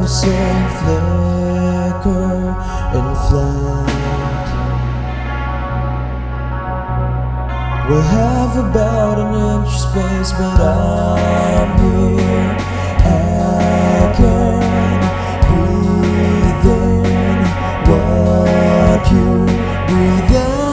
stars and flicker and flat. We'll have about an inch space, but I'm here. I can breathe in what you breathe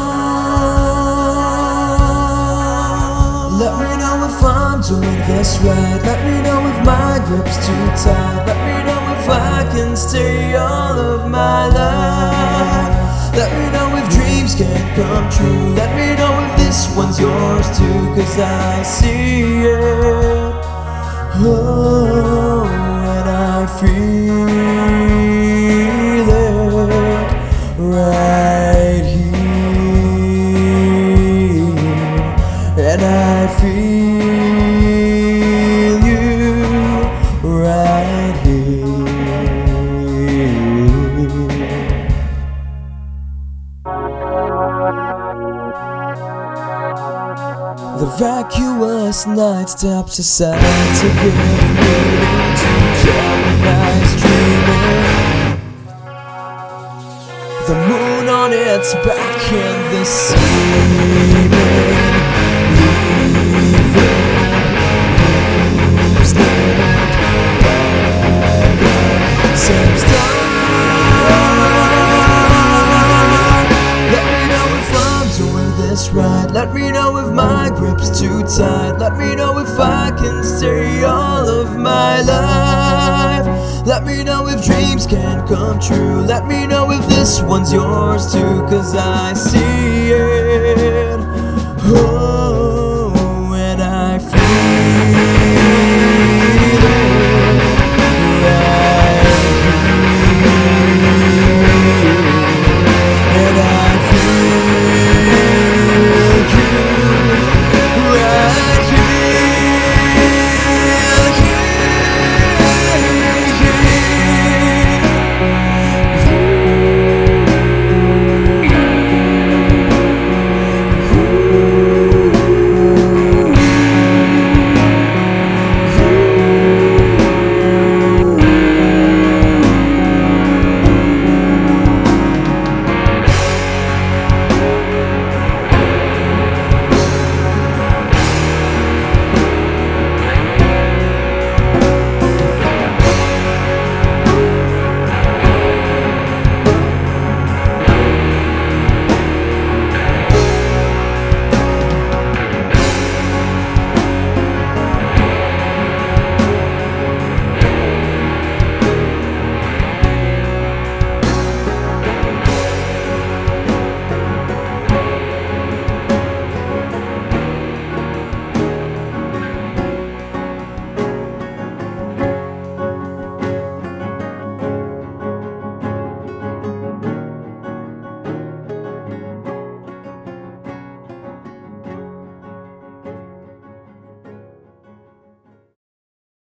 out. Let me know if I'm doing this right. Let me know if my grip's too tight. Let me know if I can stay all of my life. Let me know if dreams can come true. Let me know if this one's yours too, 'cause I see it. Oh, and I feel it right here. And I feel you right here. The vacuous night steps aside to give meaning to Gemini's dreaming. The moon on its back in the seeming, leaving leaves lit by the same star. Let me know if I'm doing this right. Let me know if my grip's too tight. Let me know if I can stay all of my life. Let me know if dreams can come true. Let me know if this one's yours too, 'cause I see it.